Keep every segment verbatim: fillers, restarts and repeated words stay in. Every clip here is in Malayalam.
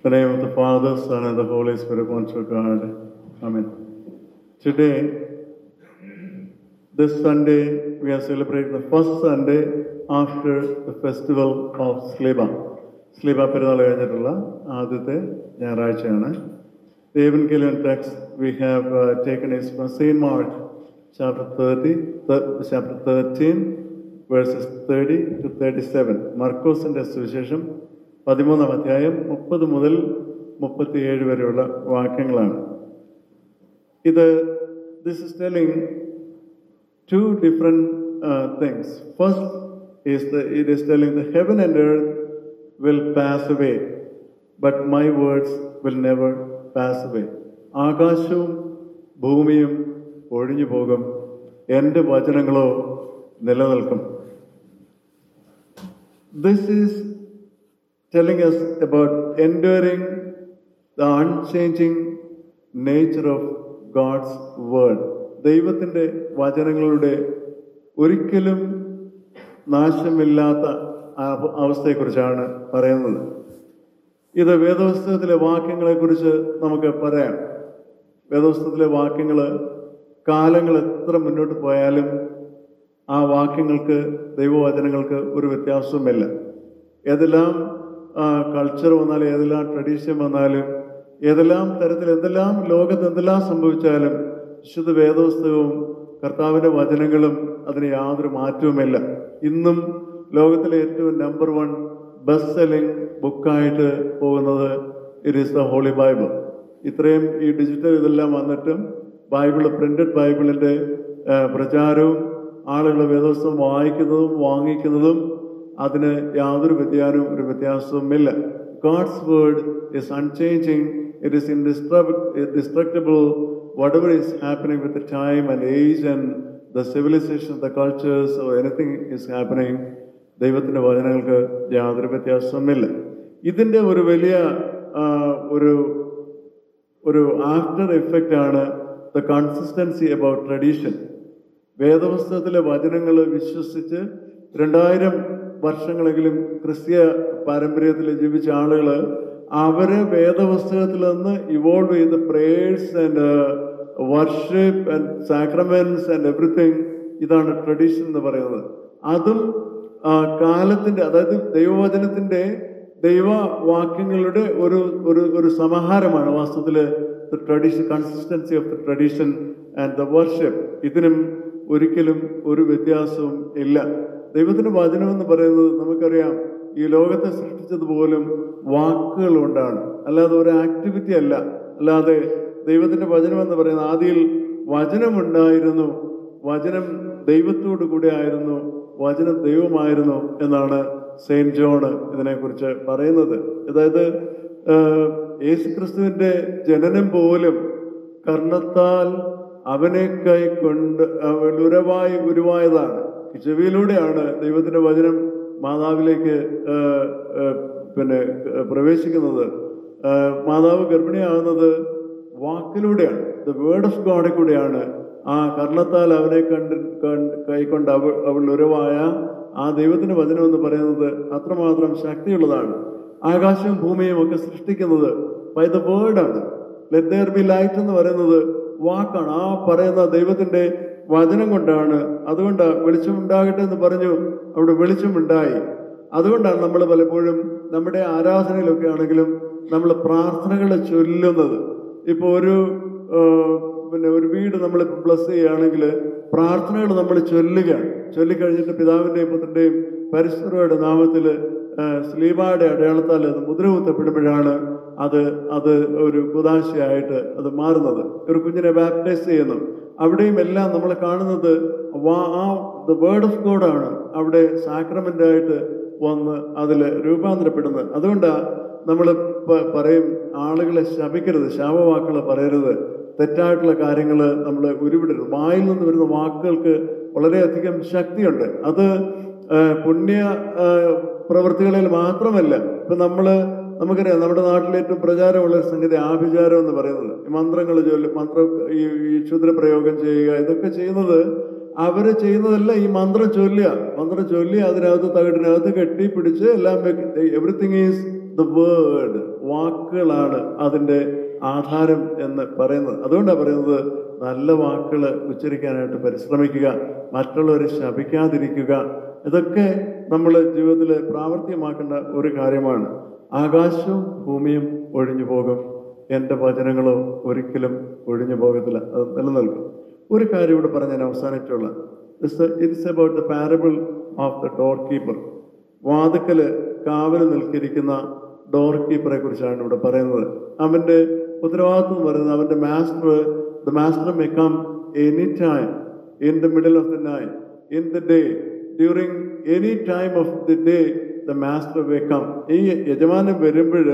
In the name of the Father, Son, and the Holy Spirit, one true God. Amen. Today, this Sunday, we are celebrating the first Sunday after the festival of Sleba. Sleba പെരുന്നാൾ കഴിഞ്ഞിട്ടുള്ള ആദ്യത്തെ ഞായറാഴ്ചയാണ്. The Evangelion text we have uh, taken is from Saint Mark, chapter thirty, th- chapter thirteen, verses thirty to thirty-seven. മർക്കോസിന്റെ സുവിശേഷം പതിമൂന്നാം അധ്യായം മുപ്പത് മുതൽ മുപ്പത്തിയേഴ് വരെയുള്ള വാക്യങ്ങളാണ്. ഇത് this is telling two different uh, things. First is the it is telling the heaven and earth will pass away, but my words will never pass away. ആകാശവും ഭൂമിയും ഒഴിഞ്ഞു പോകും, എൻ്റെ വചനങ്ങളോ നിലനിൽക്കും. This is telling us about enduring the unchanging nature of God's word. ദൈവത്തിൻ്റെ വചനങ്ങളുടെ ഒരിക്കലും നാശമില്ലാത്ത അവസ്ഥയെക്കുറിച്ചാണ് പറയുന്നത്. ഇത് വേദപുസ്തകത്തിലെ വാക്യങ്ങളെക്കുറിച്ച് നമുക്ക് പറയാം. വേദപുസ്തകത്തിലെ വാക്യങ്ങൾ കാലങ്ങൾ എത്ര മുന്നോട്ട് പോയാലും ആ വാക്യങ്ങൾക്ക്, ദൈവവചനങ്ങൾക്ക് ഒരു വ്യത്യാസവുമില്ല. ഏതെല്ലാം കൾച്ചർ വന്നാലും, ഏതെല്ലാം ട്രഡീഷൻ വന്നാലും, ഏതെല്ലാം തരത്തിൽ എന്തെല്ലാം ലോകത്ത് എന്തെല്ലാം സംഭവിച്ചാലും വിശുദ്ധ വേദപുസ്തകവും കർത്താവിൻ്റെ വചനങ്ങളും അതിന് യാതൊരു മാറ്റവുമില്ല. ഇന്നും ലോകത്തിലെ ഏറ്റവും നമ്പർ വൺ ബെസ്റ്റ് സെല്ലിംഗ് ബുക്കായിട്ട് പോകുന്നത് it is the holy Bible. ഇത്രയും ഈ ഡിജിറ്റൽ ഇതെല്ലാം വന്നിട്ടും ബൈബിൾ, പ്രിന്റഡ് ബൈബിളിൻ്റെ പ്രചാരവും ആളുകൾ വേദപുസ്തകം വായിക്കുന്നതും വാങ്ങിക്കുന്നതും അതിന് യാതൊരു വ്യതിയാനവും ഒരു വ്യത്യാസവുമില്ല. God's word is unchanging. It is indestructible. Whatever is happening with the time and age and the civilization, the cultures or anything is happening, ദൈവത്തിൻ്റെ വചനങ്ങൾക്ക് യാതൊരു വ്യത്യാസവുമില്ല. ഇതിൻ്റെ ഒരു വലിയ ഒരു ഒരു ആഫ്റ്റർ എഫക്റ്റ് ആണ് ദ കൺസിസ്റ്റൻസി അബൌട്ട് ട്രഡീഷൻ. വേദപുസ്തകത്തിലെ വചനങ്ങൾ വിശ്വസിച്ച് രണ്ടായിരം വർഷങ്ങളെങ്കിലും ക്രിസ്തീയ പാരമ്പര്യത്തിൽ ജീവിച്ച ആളുകൾ അവരെ വേദപുസ്തകത്തിൽ നിന്ന് ഇവോൾവ് ചെയ്ത് prayers and worship and sacraments and everything, ഇതാണ് ട്രഡീഷൻ എന്ന് പറയുന്നത്. അതും കാലത്തിൻ്റെ, അതായത് ദൈവവചനത്തിൻ്റെ ദൈവവാക്യങ്ങളുടെ ഒരു ഒരു ഒരു സമാഹാരമാണ് വാസ്തവത്തിൽ the tradition, consistency of the tradition and the worship. ഇതിനും ഒരിക്കലും ഒരു വ്യത്യാസവും ഇല്ല. ദൈവത്തിൻ്റെ വചനം എന്ന് പറയുന്നത് നമുക്കറിയാം, ഈ ലോകത്തെ സൃഷ്ടിച്ചത് പോലും വാക്കുകൾ കൊണ്ടാണ്, അല്ലാതെ ഒരു ആക്ടിവിറ്റി അല്ല. അല്ലാതെ ദൈവത്തിൻ്റെ വചനം എന്ന് പറയുന്നത് ആദിയിൽ വചനമുണ്ടായിരുന്നു, വചനം ദൈവത്തോടു കൂടെ ആയിരുന്നു, വചനം ദൈവമായിരുന്നു എന്നാണ് സെയിന്റ് ജോൺ ഇതിനെക്കുറിച്ച് പറയുന്നത്. അതായത് യേശുക്രിസ്തുവിൻ്റെ ജനനം പോലും കർണത്താൽ അവനെ കൈക്കൊണ്ട് ഉരവായി ഉരുവായതാണ്. ചെവിയിലൂടെയാണ് ദൈവത്തിൻ്റെ വചനം മാതാവിലേക്ക് പിന്നെ പ്രവേശിക്കുന്നത്. മാതാവ് ഗർഭിണിയാകുന്നത് വാക്കിലൂടെയാണ്, ദ വേർഡ് ഓഫ് ഗോഡിൽ കൂടെയാണ്. ആ കർണത്താൽ അവനെ കണ്ട് കൈക്കൊണ്ട് അവ അവൾ ഉരവായ ആ ദൈവത്തിൻ്റെ വചനം എന്ന് പറയുന്നത് അത്രമാത്രം ശക്തിയുള്ളതാണ്. ആകാശവും ഭൂമിയും ഒക്കെ സൃഷ്ടിക്കുന്നത് ബൈ ദ വേർഡാണ്. ലെറ്റ് ദെയർ ബി ലൈറ്റ് എന്ന് പറയുന്നത് വാക്കാണ്. ആ പറയുന്ന ദൈവത്തിൻ്റെ വചനം കൊണ്ടാണ്. അതുകൊണ്ട് വെളിച്ചമുണ്ടാകട്ടെ എന്ന് പറഞ്ഞു, അവിടെ വെളിച്ചമുണ്ടായി. അതുകൊണ്ടാണ് നമ്മൾ പലപ്പോഴും നമ്മുടെ ആരാധനയിലൊക്കെ ആണെങ്കിലും നമ്മൾ പ്രാർത്ഥനകൾ ചൊല്ലുന്നത്. ഇപ്പോൾ ഒരു പിന്നെ ഒരു വീട് നമ്മളിപ്പോൾ ബ്ലസ് ചെയ്യുകയാണെങ്കിൽ പ്രാർത്ഥനകൾ നമ്മൾ ചൊല്ലുകയാണ്. ചൊല്ലിക്കഴിഞ്ഞിട്ട് പിതാവിൻ്റെയും പുത്രൻ്റെയും പരിശുദ്ധരുടെ നാമത്തിൽ സ്ലീബായുടെ അടയാളത്താൽ അത് മുദ്ര കുത്തപ്പെടുമ്പോഴാണ് അത് അത് ഒരു കുദാശയായിട്ട് അത് മാറുന്നത്. ഒരു കുഞ്ഞിനെ ബാപ്റ്റൈസ് ചെയ്യുന്നു. അവിടെയും എല്ലാം നമ്മൾ കാണുന്നത് ആ ദ വേർഡ് ഓഫ് ഗോഡാണ് അവിടെ സാക്രമെൻ്റായിട്ട് വന്ന് അതിൽ രൂപാന്തരപ്പെടുന്നത്. അതുകൊണ്ടാണ് നമ്മൾ പറയും, ആളുകളെ ശപിക്കരുത്, ശാപവാക്കുകൾ പറയരുത്, തെറ്റായിട്ടുള്ള കാര്യങ്ങൾ നമ്മൾ ഉരുവിടരുത്. വായിൽ നിന്ന് വരുന്ന വാക്കുകൾക്ക് വളരെയധികം ശക്തിയുണ്ട്. അത് പുണ്യ പ്രവൃത്തികളിൽ മാത്രമല്ല. ഇപ്പം നമ്മൾ നമുക്കറിയാം, നമ്മുടെ നാട്ടിൽ ഏറ്റവും പ്രചാരമുള്ള സംഗതി ആഭിചാരം എന്ന് പറയുന്നത്. ഈ മന്ത്രങ്ങൾ ചൊല്ലി മന്ത്രം ഈ ക്ഷുദ്രപ്രയോഗം ചെയ്യുക, ഇതൊക്കെ ചെയ്യുന്നത് അവര് ചെയ്യുന്നതല്ല ഈ മന്ത്രം ചൊല്ലുക. മന്ത്രം ചൊല്ലി അതിനകത്ത് തകിടിനകത്ത് കെട്ടി പിടിച്ച് എല്ലാം എവറിത്തിങ് ഈസ് ദ വേർഡ്, വാക്കുകളാണ് അതിൻ്റെ ആധാരം എന്ന് പറയുന്നത്. അതുകൊണ്ടാണ് പറയുന്നത് നല്ല വാക്കുകൾ ഉച്ചരിക്കാനായിട്ട് പരിശ്രമിക്കുക, മറ്റുള്ളവരെ ശപിക്കാതിരിക്കുക. ഇതൊക്കെ നമ്മൾ ജീവിതത്തിൽ പ്രാവർത്തികമാക്കേണ്ട ഒരു കാര്യമാണ്. ആകാശവും ഭൂമിയും ഒഴിഞ്ഞു പോകും, എൻ്റെ വചനങ്ങളോ ഒരിക്കലും ഒഴിഞ്ഞു പോകത്തില്ല, അത് നിലനിൽക്കും. ഒരു കാര്യം ഇവിടെ പറഞ്ഞ് ഞാൻ അവസാനിച്ചുള്ള, it's about the parable of the door keeper. വാതിക്കൽ കാവൽ നിൽക്കിയിരിക്കുന്ന ഡോർ കീപ്പറെ കുറിച്ചാണ് ഇവിടെ പറയുന്നത്. അവൻ്റെ ഉത്തരവാദിത്വം എന്ന് പറയുന്നത്, അവൻ്റെ master, the master may come any time in the middle of the night, in the day, during any time of the day the master may come. ഈ യജമാനൻ വരുമ്പോൾ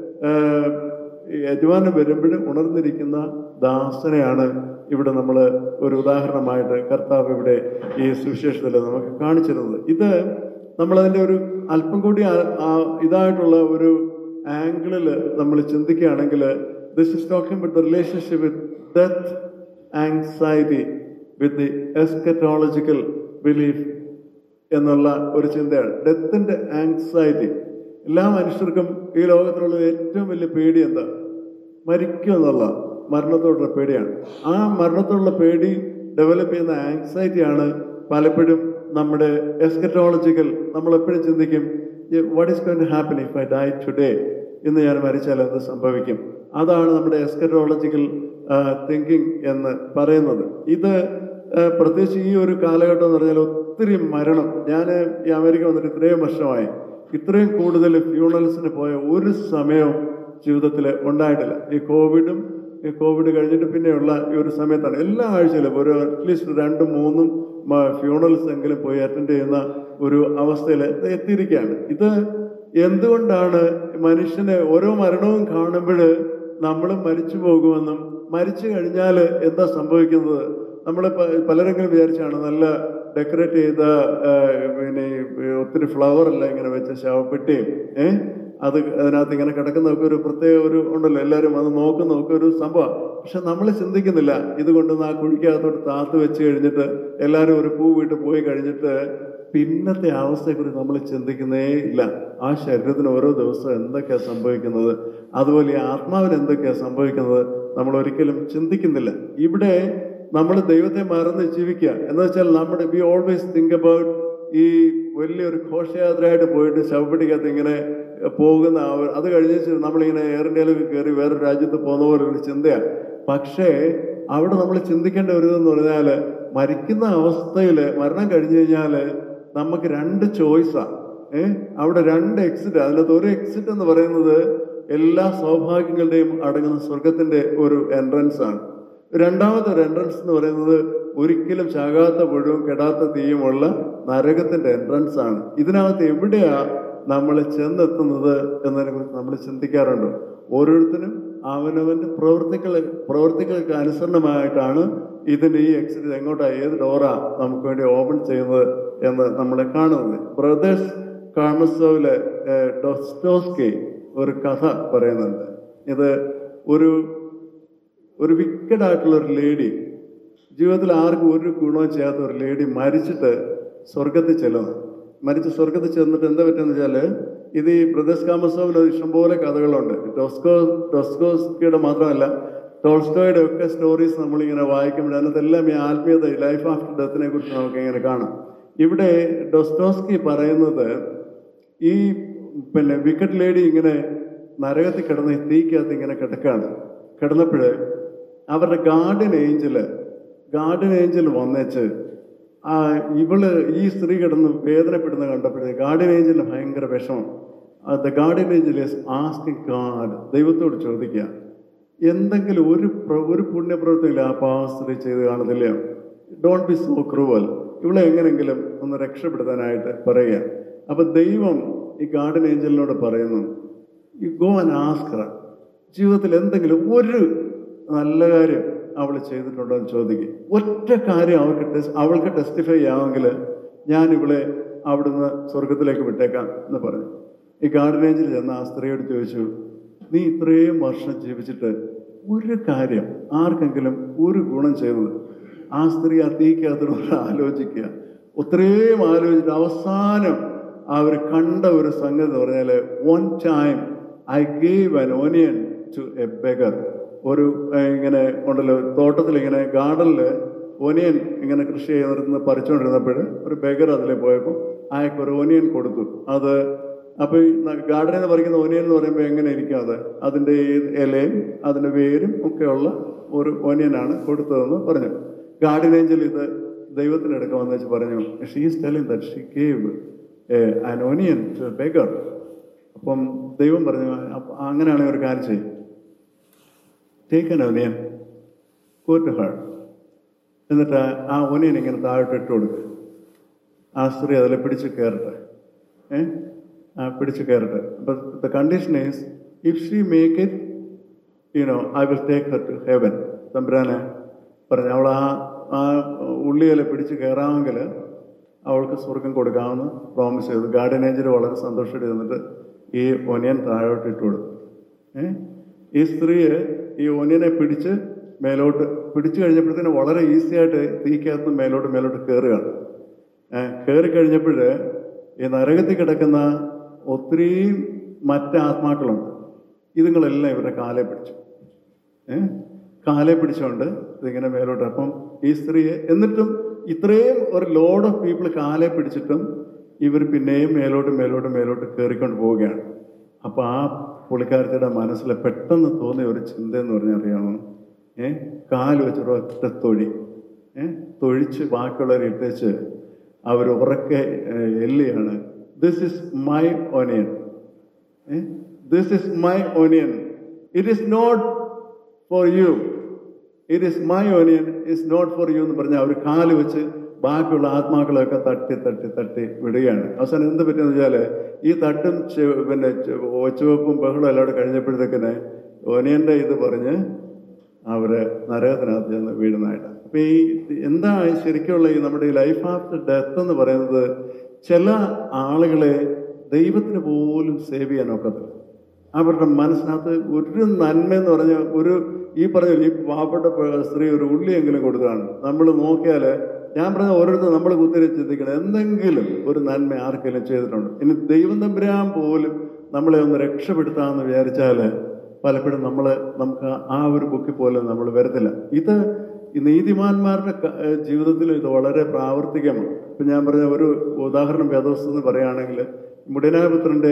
യജമാനൻ വരുമ്പോൾ ഉണർന്നിരിക്കുന്ന ദാസനെയാണ് ഇവിടെ നമ്മൾ ഒരു ഉദാഹരണമായിട്ട് കർത്താവ് ഇവിടെ ഈ സുവിശേഷത്തിൽ നമുക്ക് കാണിച്ചിരുന്നത്. ഇത് നമ്മളതിൻ്റെ ഒരു അല്പം കൂടി ഇതായിട്ടുള്ള ഒരു ആംഗിളിൽ നമ്മൾ ചിന്തിക്കുകയാണെങ്കിൽ, this is talking about the relationship with death anxiety with the eschatological belief എന്നുള്ള ഒരു ചിന്തയാണ്. ഡെത്തിന്റെ ആങ്സൈറ്റി. എല്ലാ മനുഷ്യർക്കും ഈ ലോകത്തിലുള്ള ഏറ്റവും വലിയ പേടി എന്താ? മരിക്കും എന്നുള്ള മരണത്തോടുള്ള പേടിയാണ്. ആ മരണത്തോടുള്ള പേടി ഡെവലപ്പ് ചെയ്യുന്ന ആങ്സൈറ്റിയാണ് പലപ്പോഴും നമ്മുടെ എസ്കറ്റോളജിക്കൽ. നമ്മളെപ്പോഴും ചിന്തിക്കും, what is going to happen if I die today? ഇന്ന് ഞാൻ മരിച്ചാൽ എന്ത് സംഭവിക്കും? അതാണ് നമ്മുടെ എസ്കറ്റോളജിക്കൽ തിങ്കിങ് എന്ന് പറയുന്നത്. ഇത് പ്രത്യേകിച്ച് ഈ ഒരു കാലഘട്ടം എന്ന് പറഞ്ഞാൽ ഒത്തിരി മരണം. ഞാൻ ഈ അമേരിക്ക വന്നിട്ട് ഇത്രയും വർഷമായി, ഇത്രയും കൂടുതൽ ഫ്യൂണറൽസിന് പോയ ഒരു സമയവും ജീവിതത്തിൽ ഉണ്ടായിട്ടില്ല. ഈ കോവിഡും ഈ കോവിഡ് കഴിഞ്ഞിട്ട് പിന്നെയുള്ള ഈ ഒരു സമയത്താണ് എല്ലാ ആഴ്ചയിലും ഒരു അറ്റ്ലീസ്റ്റ് രണ്ടും മൂന്നും ഫ്യൂണറൽസ് എങ്കിലും പോയി അറ്റൻഡ് ചെയ്യുന്ന ഒരു അവസ്ഥയിൽ എത്തിയിരിക്കുകയാണ്. ഇത് എന്തുകൊണ്ടാണ്? മനുഷ്യന് ഓരോ മരണവും കാണുമ്പോൾ നമ്മളും മരിച്ചു പോകുമെന്നും മരിച്ചു കഴിഞ്ഞാൽ എന്താ സംഭവിക്കുന്നത്, നമ്മൾ പലരെങ്കിലും വിചാരിച്ചാണ് നല്ല ഡെക്കറേറ്റ് ചെയ്ത പിന്നെ ഒത്തിരി ഫ്ലവർ എല്ലാം ഇങ്ങനെ വെച്ച ശവപ്പെട്ടിയും ഏഹ് അത് അതിനകത്ത് ഇങ്ങനെ കിടക്കുന്നതൊക്കെ ഒരു പ്രത്യേക ഒരു ഉണ്ടല്ലോ, എല്ലാവരും അത് നോക്കുന്നതൊക്കെ ഒരു സംഭവം. പക്ഷെ നമ്മൾ ചിന്തിക്കുന്നില്ല, ഇതുകൊണ്ട് ആ കുഴിക്കകത്തോട്ട് താത്ത് വെച്ച് കഴിഞ്ഞിട്ട് എല്ലാവരും ഒരു പൂ വീട്ട് പോയി കഴിഞ്ഞിട്ട് പിന്നത്തെ അവസ്ഥയെക്കുറിച്ച് നമ്മൾ ചിന്തിക്കുന്നേ ഇല്ല. ആ ശരീരത്തിന് ഓരോ ദിവസവും എന്തൊക്കെയാണ് സംഭവിക്കുന്നത്, അതുപോലെ ഈ ആത്മാവിന് എന്തൊക്കെയാണ് സംഭവിക്കുന്നത് നമ്മൾ ഒരിക്കലും ചിന്തിക്കുന്നില്ല. ഇവിടെ നമ്മൾ ദൈവത്തെ മറന്ന് ജീവിക്കുക എന്ന് വെച്ചാൽ നമ്മുടെ വി ഓൾവേസ് തിങ്ക് അബൌട്ട് ഈ വലിയൊരു ഘോഷയാത്രയായിട്ട് പോയിട്ട് ശവപ്പെട്ടിക്കകത്ത് ഇങ്ങനെ പോകുന്ന അത് കഴിഞ്ഞ് നമ്മളിങ്ങനെ എയർ ഇന്ത്യയിലൊക്കെ കയറി വേറൊരു രാജ്യത്ത് പോകുന്ന പോലെ ഒരു ചിന്തയാണ്. പക്ഷേ അവിടെ നമ്മൾ ചിന്തിക്കേണ്ട ഒരു ഇതെന്ന് പറഞ്ഞാൽ, മരിക്കുന്ന അവസ്ഥയിൽ മരണം കഴിഞ്ഞു കഴിഞ്ഞാൽ നമുക്ക് രണ്ട് ചോയ്സാണ്. ഏഹ് അവിടെ രണ്ട് എക്സിറ്റ്. അതിനകത്ത് ഒരു എക്സിറ്റ് എന്ന് പറയുന്നത് എല്ലാ സൗഭാഗ്യങ്ങളുടെയും അടങ്ങുന്ന സ്വർഗത്തിന്റെ ഒരു എൻട്രൻസ് ആണ്. രണ്ടാമത്തെ ഒരു എൻട്രൻസ് എന്ന് പറയുന്നത് ഒരിക്കലും ചാകാത്ത പുഴുവും കെടാത്ത തീയുമുള്ള നരകത്തിന്റെ എൻട്രൻസ് ആണ്. ഇതിനകത്ത് എവിടെയാ നമ്മൾ ചെന്നെത്തുന്നത് എന്നതിനെ കുറിച്ച് നമ്മൾ ചിന്തിക്കാറുണ്ടോ? ഓരോരുത്തരും അവനവന്റെ പ്രവൃത്തികൾ പ്രവൃത്തികൾക്ക് അനുസരണമായിട്ടാണ് ഇതിന്റെ ഈ എക്സിറ്റ് എങ്ങോട്ടാ, ഏത് ഡോറാ നമുക്ക് വേണ്ടി ഓപ്പൺ ചെയ്യുന്നത് എന്ന് നമ്മളെ കാണുന്നത്. ബ്രദേഴ്സ് കാമസോവിലെ ഡോസ്റ്റോസ്കി ഒരു കഥ പറയുന്നുണ്ട്. ഇത് ഒരു ഒരു വിക്കഡായിട്ടുള്ള ഒരു ലേഡി, ജീവിതത്തിൽ ആർക്കും ഒരു ഗുണവും ചെയ്യാത്ത ഒരു ലേഡി മരിച്ചിട്ട് സ്വർഗത്തിൽ ചെല്ലുന്നു. മരിച്ച് സ്വർഗത്തിൽ ചെന്നിട്ട് എന്താ പറ്റുമെന്ന് വെച്ചാൽ, ഇത് ഈ ബ്രദേഴ്സ് കാമസോവിൽ ഇഷ്ടംപോലെ കഥകളുണ്ട്. ഡോസ്കോ ഡോസ്കോസ്കിയുടെ മാത്രമല്ല ടോൾസ്റ്റോയുടെ ഒക്കെ സ്റ്റോറീസ് നമ്മളിങ്ങനെ വായിക്കുമ്പോൾ അതിനകത്തെല്ലാം ഈ ആത്മീയത, ലൈഫ് ആഫ്റ്റർ ഡെത്തിനെ കുറിച്ച് നമുക്ക് ഇങ്ങനെ കാണാം. ഇവിടെ ഡോസ്റ്റോസ്കി പറയുന്നത്, ഈ പിന്നെ വിക്കറ്റ് ലേഡി ഇങ്ങനെ നരകത്തിൽ കിടന്ന് തീക്കകത്ത് ഇങ്ങനെ കിടക്കാണ്. കിടന്നപ്പോൾ അവരുടെ ഗാർഡിയൻ ഏഞ്ചല് ഗാർഡിയൻ ഏഞ്ചൽ വന്നേച്ച് ആ ഇവള് ഈ സ്ത്രീ കിടന്ന് വേദനപ്പെടുന്ന കണ്ടപ്പോഴേ ഗാർഡിയൻ ഏഞ്ചലിന് ഭയങ്കര വിഷമം. The guardian angel is asking God, ദൈവത്തോട് ചോദിക്കുക, എന്തെങ്കിലും ഒരു ഒരു പുണ്യപ്രവൃത്തിയില്ല ആ പാവ സ്ത്രീ ചെയ്ത് കാണുന്നില്ല, ഡോണ്ട് ബി സോ ക്രൂവൽ, ഇവളെ എങ്ങനെങ്കിലും ഒന്ന് രക്ഷപ്പെടുത്താനായിട്ട് പറയുക. അപ്പൊ ദൈവം ഈ ഗാർഡിയൻ ഏഞ്ചലിനോട് പറയുന്നു, you go and ask her, ജീവിതത്തിൽ എന്തെങ്കിലും ഒരു നല്ല കാര്യം അവൾ ചെയ്തിട്ടുണ്ടോ എന്ന് ചോദിക്കും. ഒറ്റ കാര്യം അവൾക്ക് ടെസ് അവൾക്ക് ടെസ്റ്റിഫൈ ചെയ്യാമെങ്കിൽ ഞാൻ ഇവളെ അവിടുന്ന് സ്വർഗത്തിലേക്ക് വിട്ടേക്കാം എന്ന് പറഞ്ഞു. ഈ ഗാർഡിയൻ ഏഞ്ചൽ ചെന്ന് ആ സ്ത്രീയോട് ചോദിച്ചു, നീ ഇത്രയും വർഷം ജീവിച്ചിട്ട് ഒരു കാര്യം ആർക്കെങ്കിലും ഒരു ഗുണം ചെയ്തത്? ആ സ്ത്രീ ആ തീക്കകത്തോട് ആലോചിക്കുക. ഒത്രയും ആലോചിച്ചിട്ട് അവസാനം അവർ കണ്ട ഒരു സംഗതി എന്ന് പറഞ്ഞാൽ, one time I gave an onion to a beggar. ഒരു ഇങ്ങനെ ഉണ്ടല്ലോ, തോട്ടത്തിൽ ഇങ്ങനെ ഗാർഡനിൽ ഒനിയൻ ഇങ്ങനെ കൃഷി ചെയ്തിരുന്ന് പറിച്ചുകൊണ്ടിരുന്നപ്പോൾ ഒരു ബെഗർ അതിൽ പോയപ്പോൾ അയാൾക്ക് ഒരു ഒനിയൻ കൊടുത്തു. അത് അപ്പോൾ ഈ ഗാർഡനിൽ നിന്ന് പറിക്കുന്ന ഒനിയൻ എന്ന് പറയുമ്പോൾ എങ്ങനെ ഇരിക്കും, അത് അതിൻ്റെ ഇലയും അതിൻ്റെ വേരും ഒക്കെയുള്ള ഒരു ഒനിയനാണ് കൊടുത്തതെന്ന് പറഞ്ഞു. ഗാർഡൻ ഏഞ്ചൽ ഇത് ദൈവത്തിനടുക്ക വന്നു വെച്ച് പറഞ്ഞു, she is telling that she gave an onion to a beggar. അപ്പം ദൈവം പറഞ്ഞു, അങ്ങനെയാണെങ്കിൽ ഒരു കാര്യം ചെയ്യും, take an onion, go to her. എന്നിട്ട് ആ ഒനിയൻ ഇങ്ങനെ താഴോട്ട് ഇട്ട് കൊടുക്കുക. ആ സ്ത്രീ അതിൽ പിടിച്ച് കയറട്ടെ, ഏ ആ പിടിച്ച് കയറട്ടെ. But the condition is if she make it you know I will take her to heaven. തമ്പുരാനെ പറഞ്ഞു, അവൾ ആ ആ ഉള്ളിയില പിടിച്ച് കയറാമെങ്കിൽ അവൾക്ക് സ്വർഗം കൊടുക്കാമെന്ന് പ്രോമിസ് ചെയ്തു. ഗാർഡൻ ഏഞ്ചൽ വളരെ സന്തോഷമായിട്ട് ഇരുന്നിട്ട് ഈ ഒനിയൻ താഴോട്ട് ഇട്ട് കൊടുത്തു. ഏഹ് ഈ സ്ത്രീയെ ഈ ഒനിയനെ പിടിച്ച് മേലോട്ട് പിടിച്ചു കഴിഞ്ഞപ്പോഴത്തേന് വളരെ ഈസി ആയിട്ട് തീക്കകത്ത് മേലോട്ട് മേലോട്ട് കയറുകയാണ്. കയറി കഴിഞ്ഞപ്പോൾ ഈ നരകത്തിൽ കിടക്കുന്ന ഒത്തിരി മറ്റ് ആത്മാക്കളുണ്ട്. ഇതുങ്ങളെല്ലാം ഇവരുടെ കാലെ പിടിച്ചു. ഏഹ് കാലെ പിടിച്ചുകൊണ്ട് ഇതിങ്ങനെ മേലോട്ട്. അപ്പം ഈ സ്ത്രീയെ എന്നിട്ടും ഇത്രയും ഒരു ലോഡ് ഓഫ് പീപ്പിൾ കാലെ പിടിച്ചിട്ടും ഇവർ പിന്നെയും മേലോട്ട് മേലോട്ട് മേലോട്ട് കയറിക്കൊണ്ട് പോവുകയാണ്. അപ്പം ആ പുള്ളിക്കാരത്തിയുടെ മനസ്സിൽ പെട്ടെന്ന് തോന്നിയ ഒരു ചിന്ത എന്ന് പറഞ്ഞാൽ അറിയാമോ, ഏഹ് കാല് വെച്ചൊരു ഒറ്റ തൊഴി, ഏഹ് തൊഴിച്ച് ബാക്കിയുള്ളവരെ ഇട്ടേച്ച് അവർ ഉറക്കെ എല്ലിയാണ്, this is my onion, eh this is my onion, it is not for you, it is my onion, it's not for you എന്ന് പറഞ്ഞാൽ അവർ കാല് വെച്ച് ബാക്കിയുള്ള ആത്മാക്കളൊക്കെ തട്ടി തട്ടി തട്ടി വിടുകയാണ്. അവസാനം എന്ത് പറ്റുമെന്ന് വെച്ചാൽ ഈ തട്ടും പിന്നെ ഒച്ചുവെപ്പും ബഹളം എല്ലാം കഴിഞ്ഞപ്പോഴത്തേക്കിന് ഒനിയൻ്റെ ഇത് പറഞ്ഞ് അവര് നരകത്തിനകത്ത് ചെന്ന് വീടുന്നതായിട്ട്. അപ്പൊ ഈ എന്താ ശരിക്കുള്ള ഈ നമ്മുടെ ഈ ലൈഫ് ആഫ്റ്റർ ഡെത്ത് എന്ന് പറയുന്നത്, ചില ആളുകളെ ദൈവത്തിന് പോലും സേവ് ചെയ്യാൻ ഒക്കത്തില്ല. അവരുടെ മനസ്സിനകത്ത് ഒരു നന്മ എന്ന് പറഞ്ഞ ഒരു ഈ പറഞ്ഞ ഈ പാവപ്പെട്ട സ്ത്രീ ഒരു ഉള്ളിയെങ്കിലും കൊടുക്കുകയാണ്. നമ്മൾ നോക്കിയാൽ ഞാൻ പറഞ്ഞ ഓരോരുത്തർ നമ്മൾ കുത്തിരി ചിന്തിക്കണം, എന്തെങ്കിലും ഒരു നന്മ ആർക്കെങ്കിലും ചെയ്തിട്ടുണ്ട്. ഇനി ദൈവം തമ്പുരാൻ പോലും നമ്മളെ ഒന്ന് രക്ഷപ്പെടുത്താമെന്ന് വിചാരിച്ചാൽ പലപ്പോഴും നമ്മൾ നമുക്ക് ആ ഒരു ബുക്കിൽ പോലും നമ്മൾ വരത്തില്ല. ഇത് ഈ നീതിമാന്മാരുടെ ജീവിതത്തിൽ ഇത് വളരെ പ്രാവർത്തികമാണ്. ഇപ്പം ഞാൻ പറഞ്ഞ ഒരു ഉദാഹരണം വേദോസ്തം എന്ന് പറയുകയാണെങ്കിൽ, മുടിനാപുത്രൻ്റെ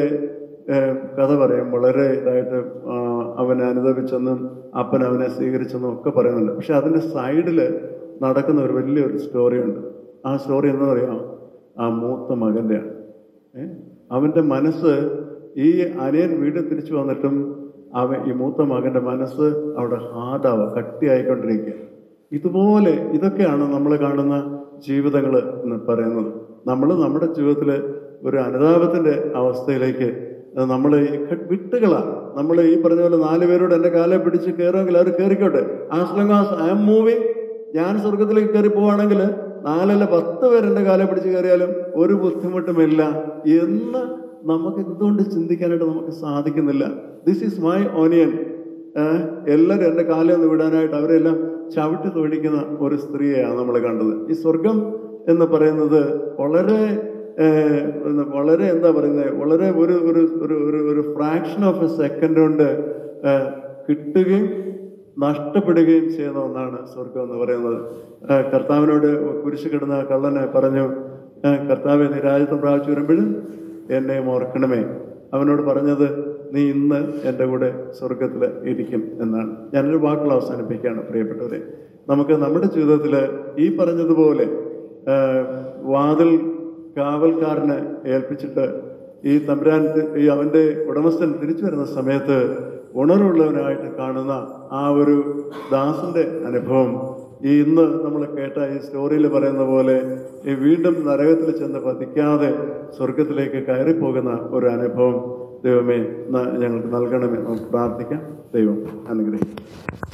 കഥ പറയും. വളരെ ഇതായിട്ട് അവനെ അനുദപിച്ചെന്നും അപ്പൻ അവനെ സ്വീകരിച്ചെന്നും ഒക്കെ പറയുന്നുണ്ട്. പക്ഷെ അതിൻ്റെ സൈഡിൽ നടക്കുന്ന ഒരു വലിയൊരു സ്റ്റോറിയുണ്ട്. ആ സ്റ്റോറി എന്താ പറയുക, ആ മൂത്ത മകൻ്റെയാണ്. ഏഹ് അവൻ്റെ മനസ്സ് ഈ അനിയൻ വീട്ടിൽ തിരിച്ചു വന്നിട്ടും അവൻ ഈ മൂത്ത മകൻ്റെ മനസ്സ് അവിടെ ഹാർഡാവുക, കട്ടിയായിക്കൊണ്ടിരിക്കുക. ഇതുപോലെ ഇതൊക്കെയാണ് നമ്മൾ കാണുന്ന ജീവിതങ്ങൾ എന്ന് പറയുന്നത്. നമ്മൾ നമ്മുടെ ജീവിതത്തിൽ ഒരു അനുതാപത്തിൻ്റെ അവസ്ഥയിലേക്ക് നമ്മൾ വിട്ടുകളാണ്. നമ്മൾ ഈ പറഞ്ഞ പോലെ നാല് പേരോട് എൻ്റെ കാലെ പിടിച്ച് കയറുമെങ്കിൽ അവർ കയറിക്കോട്ടെ, as long as I am moving, ഞാൻ സ്വർഗത്തിലേക്ക് കയറി പോവുകയാണെങ്കിൽ നാലല്ല പത്ത് പേരെൻ്റെ കാലെ പിടിച്ച് കയറിയാലും ഒരു ബുദ്ധിമുട്ടുമില്ല എന്ന് നമുക്ക് എന്തുകൊണ്ട് ചിന്തിക്കാനായിട്ട് നമുക്ക് സാധിക്കുന്നില്ല. This is my onion. എല്ലാവരും എൻ്റെ കാലിൽ ഒന്ന് വിടാനായിട്ട് അവരെല്ലാം ചവിട്ടി തൊഴിക്കുന്ന ഒരു സ്ത്രീയെയാണ് നമ്മൾ കണ്ടത്. ഈ സ്വർഗം എന്ന് പറയുന്നത് വളരെ വളരെ എന്താ പറയുന്നത്, വളരെ ഒരു ഒരു ഒരു ഒരു ഫ്രാക്ഷൻ ഓഫ് എ സെക്കൻഡ് കൊണ്ട് കിട്ടുകയും നഷ്ടപ്പെടുകയും ചെയ്യുന്ന ഒന്നാണ് സ്വർഗം എന്ന് പറയുന്നത്. കർത്താവിനോട് കുരിശ് കിടന്ന കള്ളനെ പറഞ്ഞു, കർത്താവെ നീ രാജ്യത്വം പ്രാപിച്ചു വരുമ്പോഴും എന്നെ ഓർക്കണമേ. അവനോട് പറഞ്ഞത്, നീ ഇന്ന് എൻ്റെ കൂടെ സ്വർഗത്തിൽ ഇരിക്കും എന്നാണ്. ഞാനൊരു വാക്കുകൾ അവസാനിപ്പിക്കുകയാണ് പ്രിയപ്പെട്ടവരെ. നമുക്ക് നമ്മുടെ ജീവിതത്തിൽ ഈ പറഞ്ഞതുപോലെ വാതിൽ കാവൽക്കാരനെ ഏൽപ്പിച്ചിട്ട് ഈ തമ്പുരാൻ ഈ അവൻ്റെ ഉടമസ്ഥൻ തിരിച്ചു വരുന്ന സമയത്ത് ഉണർവുള്ളവനായിട്ട് കാണുന്ന ആ ഒരു ദാസന്റെ അനുഭവം ഈ ഇന്ന് നമ്മൾ കേട്ട ഈ സ്റ്റോറിയിൽ പറയുന്ന പോലെ ഈ വീണ്ടും നരകത്തിൽ ചെന്ന് പതിക്കാതെ സ്വർഗത്തിലേക്ക് കയറിപ്പോകുന്ന ഒരു അനുഭവം ദൈവമേ ഞങ്ങൾക്ക് നൽകണമെന്ന് പ്രാർത്ഥിക്കാം. ദൈവം അനുഗ്രഹിക്കും.